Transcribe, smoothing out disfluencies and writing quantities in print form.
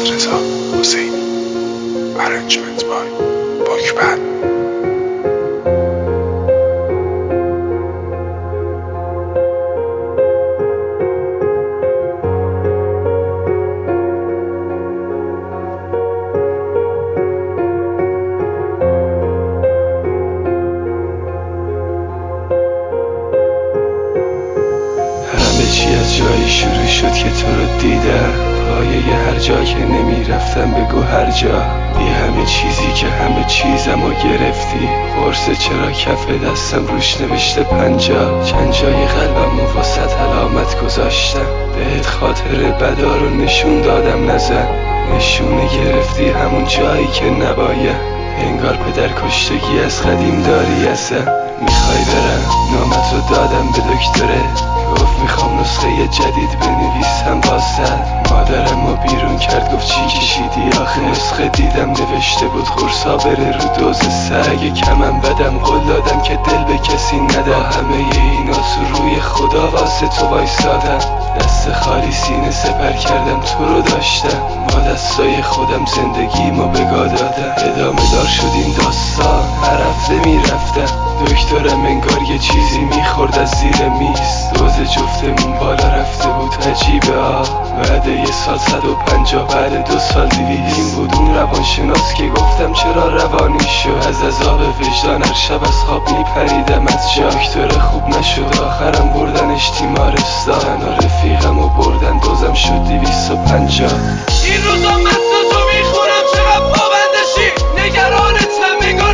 رضا حسینی. ارنجمنت بای باکبند. چی از جایی شروع شد که تو رو دیدم، پایه هر جا که نمیرفتم بگو هر جا. بی همه چیزی که همه چیزمو گرفتی، قرص چرا کف دستم روش نوشته 50. چند جای قلبمو واسط علامت گذاشتم، بهت خاطر بدا رو نشون دادم نزن. نشونه گرفتی همون جایی که نباید، انگار پدر کشتگی از قدیم داری ازم. میخوای برم نامت رو دادم به دکتره، گفت میخوام نسخه جدید بنویسم واسد. مادرمو بیرون کرد گفت چی کشیدی آخه، نسخه دیدم نوشته بود قرصا بره رو دوز سر. اگه کمم بدم قول دادم که دل به کسی ندم، همه اینا تو روی خدا واسه تو وایسادم. دست خالی سینه سپر کردم تو رو داشتم، با دستای خودم زندگیمو بگا دادم. ادامه دار شد این داستان، هر هفته میرفتم دکترم انگار یه چیزی میخورد از زیر میز. دوز جفتمون بالا رفته بود عجیبه بعد یه سال 150 بعد 2 سال 200. این بود اون روانشناس که گفتم چرا روانی شد، از عذاب وجدان هر شب از خواب میپریدم از جا. دکتر خوب نشد آخرم بردنش تیمارستان، تنها رفیقمو بردن دوزم شد 250. این روزا مست تو میخورم چقدر پابندشی، نگرانتم انگار